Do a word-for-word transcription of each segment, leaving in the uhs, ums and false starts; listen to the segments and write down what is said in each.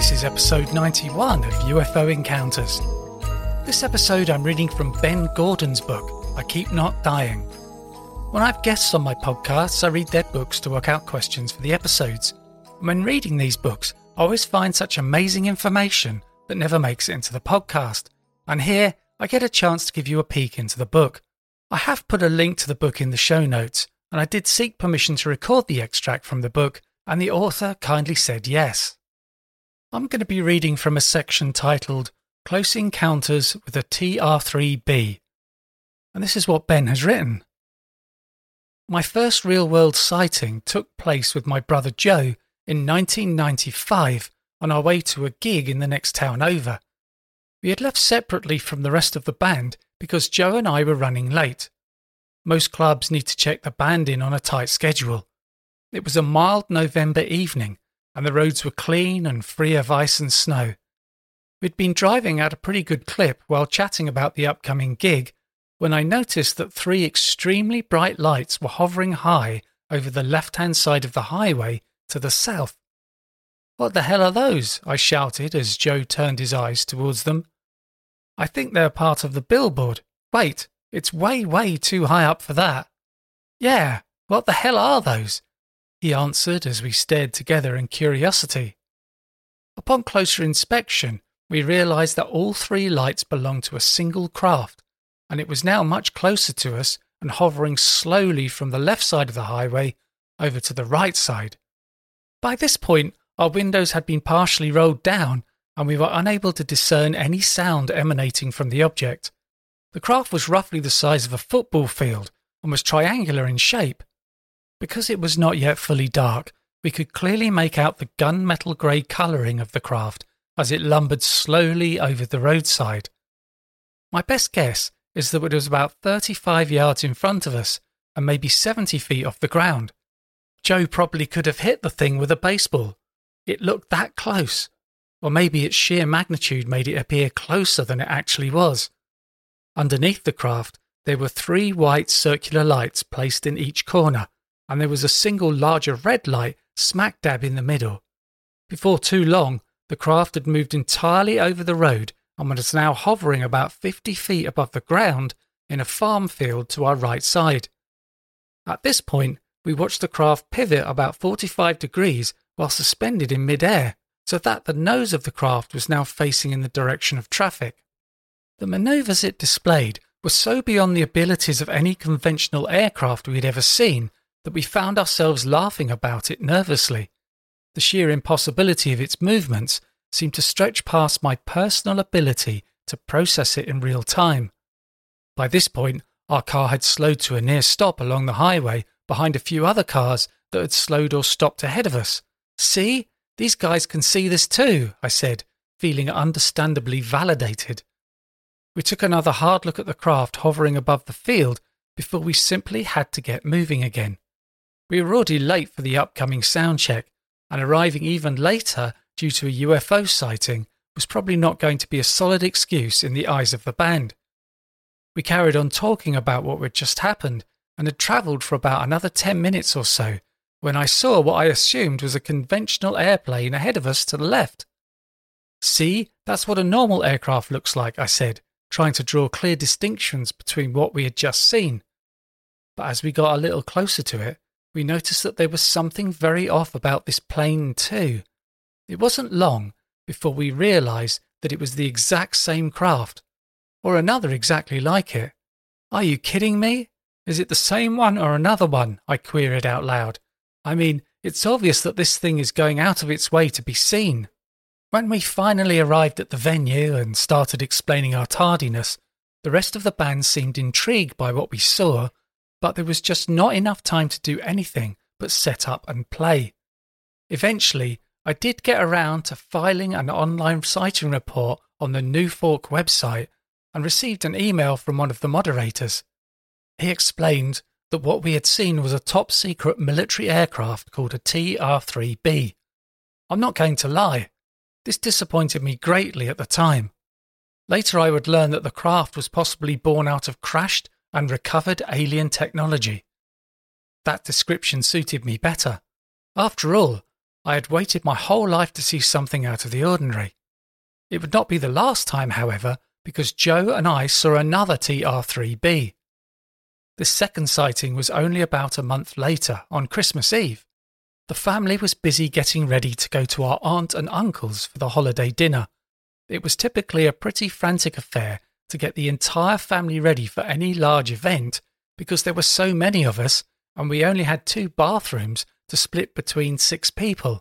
This is episode ninety-one of U F O Encounters. This episode I'm reading from Ben Gordon's book, I Keep Not Dying. When I have guests on my podcasts, I read their books to work out questions for the episodes. And when reading these books, I always find such amazing information that never makes it into the podcast. And here, I get a chance to give you a peek into the book. I have put a link to the book in the show notes, and I did seek permission to record the extract from the book, and the author kindly said yes. I'm going to be reading from a section titled Close Encounters with a T R three B. And this is what Ben has written. My first real-world sighting took place with my brother Joe in nineteen ninety-five on our way to a gig in the next town over. We had left separately from the rest of the band because Joe and I were running late. Most clubs need to check the band in on a tight schedule. It was a mild November evening, and the roads were clean and free of ice and snow. We'd been driving at a pretty good clip while chatting about the upcoming gig when I noticed that three extremely bright lights were hovering high over the left-hand side of the highway to the south. "What the hell are those?" I shouted as Joe turned his eyes towards them. "I think they're part of the billboard. Wait, it's way, way too high up for that." "Yeah, what the hell are those?" he answered as we stared together in curiosity. Upon closer inspection, we realised that all three lights belonged to a single craft, and it was now much closer to us and hovering slowly from the left side of the highway over to the right side. By this point, our windows had been partially rolled down, and we were unable to discern any sound emanating from the object. The craft was roughly the size of a football field and was triangular in shape. Because it was not yet fully dark, we could clearly make out the gunmetal grey colouring of the craft as it lumbered slowly over the roadside. My best guess is that it was about thirty-five yards in front of us and maybe seventy feet off the ground. Joe probably could have hit the thing with a baseball. It looked that close. Or maybe its sheer magnitude made it appear closer than it actually was. Underneath the craft, there were three white circular lights placed in each corner, and there was a single larger red light smack dab in the middle. Before too long, the craft had moved entirely over the road and was now hovering about fifty feet above the ground in a farm field to our right side. At this point, we watched the craft pivot about forty-five degrees while suspended in mid-air, so that the nose of the craft was now facing in the direction of traffic. The manoeuvres it displayed were so beyond the abilities of any conventional aircraft we had ever seen that we found ourselves laughing about it nervously. The sheer impossibility of its movements seemed to stretch past my personal ability to process it in real time. By this point, our car had slowed to a near stop along the highway behind a few other cars that had slowed or stopped ahead of us. "See? These guys can see this too," I said, feeling understandably validated. We took another hard look at the craft hovering above the field before we simply had to get moving again. We were already late for the upcoming sound check, and arriving even later due to a U F O sighting was probably not going to be a solid excuse in the eyes of the band. We carried on talking about what had just happened and had travelled for about another ten minutes or so when I saw what I assumed was a conventional airplane ahead of us to the left. "See, that's what a normal aircraft looks like," I said, trying to draw clear distinctions between what we had just seen. But as we got a little closer to it, we noticed that there was something very off about this plane too. It wasn't long before we realised that it was the exact same craft, or another exactly like it. "Are you kidding me? Is it the same one or another one?" I queried out loud. "I mean, it's obvious that this thing is going out of its way to be seen." When we finally arrived at the venue and started explaining our tardiness, the rest of the band seemed intrigued by what we saw, but there was just not enough time to do anything but set up and play. Eventually, I did get around to filing an online sighting report on the New Fork website and received an email from one of the moderators. He explained that what we had seen was a top-secret military aircraft called a T R three B. I'm not going to lie, this disappointed me greatly at the time. Later I would learn that the craft was possibly born out of crashed and recovered alien technology. That description suited me better. After all, I had waited my whole life to see something out of the ordinary. It would not be the last time, however, because Joe and I saw another T R three B. This second sighting was only about a month later, on Christmas Eve. The family was busy getting ready to go to our aunt and uncle's for the holiday dinner. It was typically a pretty frantic affair to get the entire family ready for any large event because there were so many of us and we only had two bathrooms to split between six people.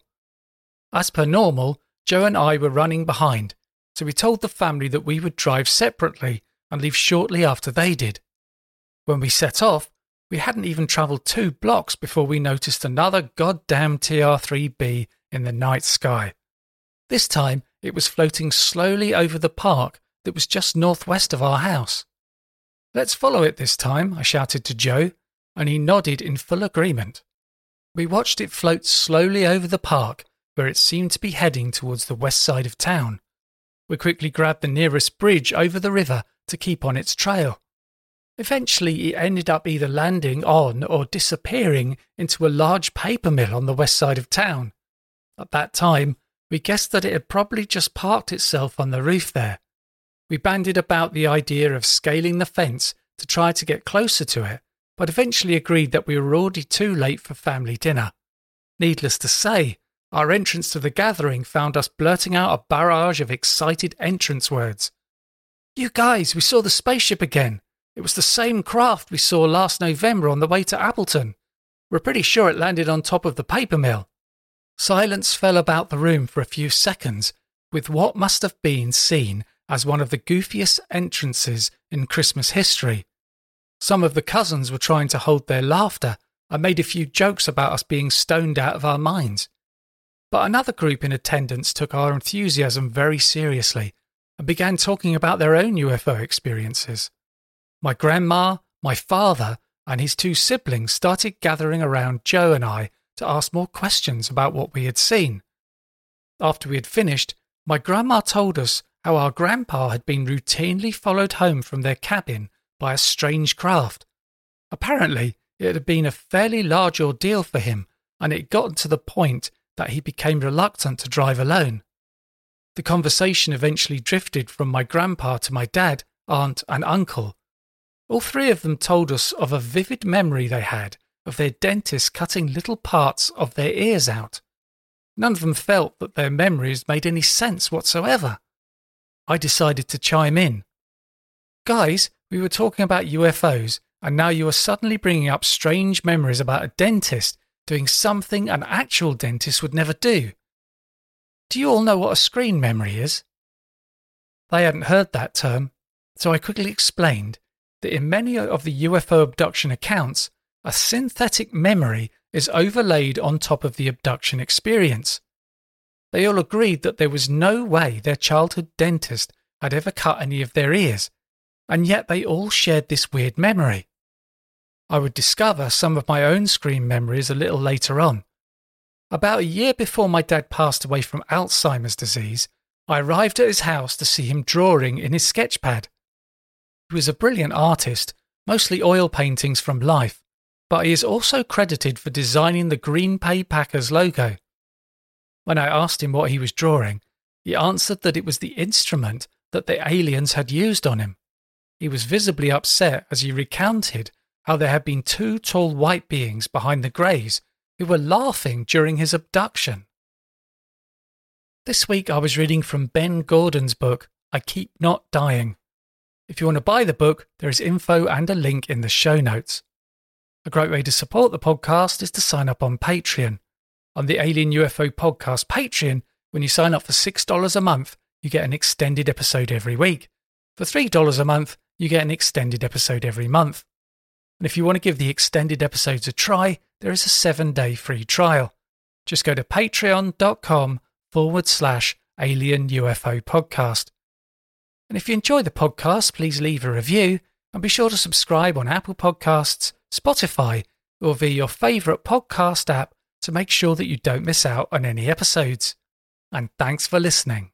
As per normal, Joe and I were running behind, so we told the family that we would drive separately and leave shortly after they did. When we set off, we hadn't even travelled two blocks before we noticed another goddamn T R three B in the night sky. This time, it was floating slowly over the park that was just northwest of our house. "Let's follow it this time," I shouted to Joe, and he nodded in full agreement. We watched it float slowly over the park, where it seemed to be heading towards the west side of town. We quickly grabbed the nearest bridge over the river to keep on its trail. Eventually, it ended up either landing on or disappearing into a large paper mill on the west side of town. At that time, we guessed that it had probably just parked itself on the roof there. We bandied about the idea of scaling the fence to try to get closer to it, but eventually agreed that we were already too late for family dinner. Needless to say, our entrance to the gathering found us blurting out a barrage of excited entrance words. "You guys, we saw the spaceship again. It was the same craft we saw last November on the way to Appleton. We're pretty sure it landed on top of the paper mill." Silence fell about the room for a few seconds, with what must have been seen as one of the goofiest entrances in Christmas history. Some of the cousins were trying to hold their laughter and made a few jokes about us being stoned out of our minds. But another group in attendance took our enthusiasm very seriously and began talking about their own U F O experiences. My grandma, my father, and his two siblings started gathering around Joe and I to ask more questions about what we had seen. After we had finished, my grandma told us how our grandpa had been routinely followed home from their cabin by a strange craft. Apparently, it had been a fairly large ordeal for him, and it had gotten to the point that he became reluctant to drive alone. The conversation eventually drifted from my grandpa to my dad, aunt, and uncle. All three of them told us of a vivid memory they had of their dentist cutting little parts of their ears out. None of them felt that their memories made any sense whatsoever. I decided to chime in. "Guys, we were talking about U F Os, and now you are suddenly bringing up strange memories about a dentist doing something an actual dentist would never do. Do you all know what a screen memory is?" They hadn't heard that term, so I quickly explained that in many of the U F O abduction accounts, a synthetic memory is overlaid on top of the abduction experience. They all agreed that there was no way their childhood dentist had ever cut any of their ears, and yet they all shared this weird memory. I would discover some of my own screen memories a little later on. About a year before my dad passed away from Alzheimer's disease, I arrived at his house to see him drawing in his sketchpad. He was a brilliant artist, mostly oil paintings from life, but he is also credited for designing the Green Bay Packers logo. When I asked him what he was drawing, he answered that it was the instrument that the aliens had used on him. He was visibly upset as he recounted how there had been two tall white beings behind the greys who were laughing during his abduction. This week I was reading from Ben Gordon's book, I Keep Not Dying. If you want to buy the book, there is info and a link in the show notes. A great way to support the podcast is to sign up on Patreon. On the Alien U F O Podcast Patreon, when you sign up for six dollars a month, you get an extended episode every week. For three dollars a month, you get an extended episode every month. And if you want to give the extended episodes a try, there is a seven-day free trial. Just go to patreon.com forward slash Alien U F O Podcast. And if you enjoy the podcast, please leave a review and be sure to subscribe on Apple Podcasts, Spotify, or via your favourite podcast app to make sure that you don't miss out on any episodes. And thanks for listening.